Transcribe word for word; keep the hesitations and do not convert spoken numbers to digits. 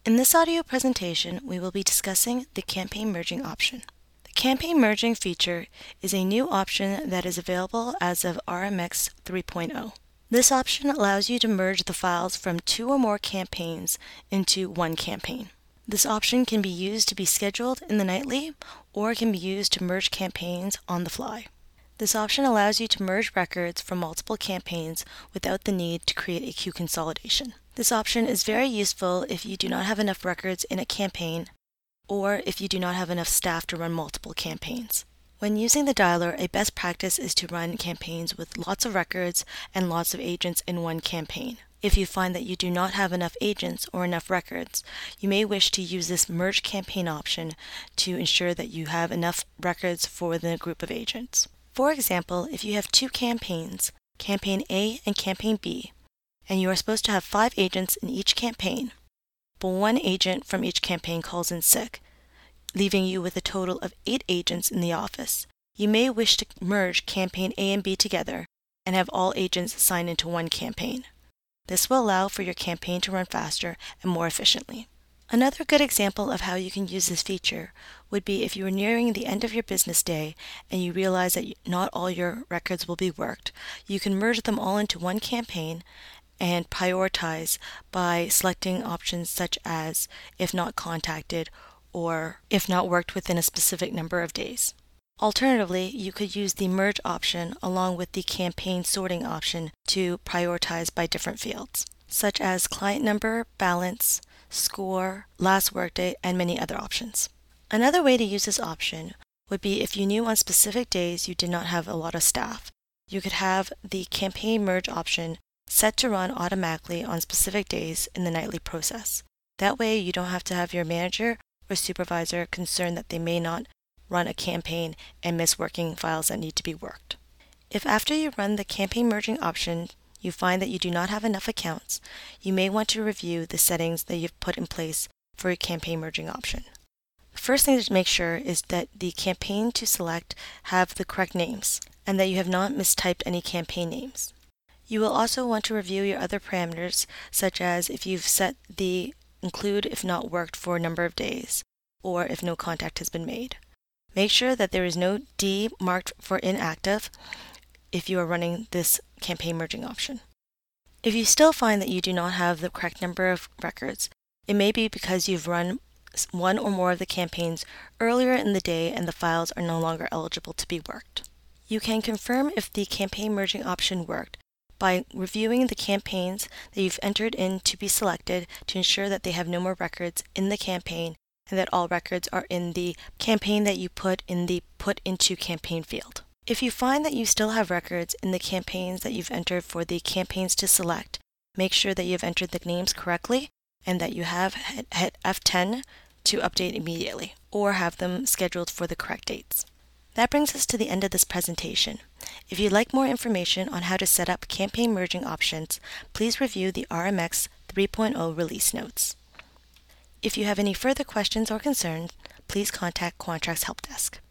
In this audio presentation, we will be discussing the campaign merging option. The campaign merging feature is a new option that is available as of R M X three point oh. This option allows you to merge the files from two or more campaigns into one campaign. This option can be used to be scheduled in the nightly or can be used to merge campaigns on the fly. This option allows you to merge records from multiple campaigns without the need to create a queue consolidation. This option is very useful if you do not have enough records in a campaign or if you do not have enough staff to run multiple campaigns. When using the dialer, a best practice is to run campaigns with lots of records and lots of agents in one campaign. If you find that you do not have enough agents or enough records, you may wish to use this merge campaign option to ensure that you have enough records for the group of agents. For example, if you have two campaigns, Campaign A and Campaign B, and you are supposed to have five agents in each campaign, but one agent from each campaign calls in sick, leaving you with a total of eight agents in the office, you may wish to merge Campaign A and B together and have all agents sign into one campaign. This will allow for your campaign to run faster and more efficiently. Another good example of how you can use this feature would be if you are nearing the end of your business day and you realize that not all your records will be worked. You can merge them all into one campaign and prioritize by selecting options such as if not contacted or if not worked within a specific number of days. Alternatively, you could use the merge option along with the campaign sorting option to prioritize by different fields, such as client number, balance, score, last workday, and many other options. Another way to use this option would be if you knew on specific days you did not have a lot of staff. You could have the campaign merge option set to run automatically on specific days in the nightly process. That way you don't have to have your manager or supervisor concerned that they may not run a campaign and miss working files that need to be worked. If after you run the campaign merging option you find that you do not have enough accounts, you may want to review the settings that you've put in place for your campaign merging option. The first thing to make sure is that the campaign to select have the correct names and that you have not mistyped any campaign names. You will also want to review your other parameters, such as if you've set the include if not worked for a number of days or if no contact has been made. Make sure that there is no D marked for inactive if you are running this campaign merging option. If you still find that you do not have the correct number of records, it may be because you've run one or more of the campaigns earlier in the day and the files are no longer eligible to be worked. You can confirm if the campaign merging option worked by reviewing the campaigns that you've entered in to be selected to ensure that they have no more records in the campaign and that all records are in the campaign that you put in the Put Into Campaign field. If you find that you still have records in the campaigns that you've entered for the campaigns to select, make sure that you've entered the names correctly and that you have hit F ten to update immediately or have them scheduled for the correct dates. That brings us to the end of this presentation. If you'd like more information on how to set up campaign merging options, please review the R M X three point oh release notes. If you have any further questions or concerns, please contact Quantrax Help Desk.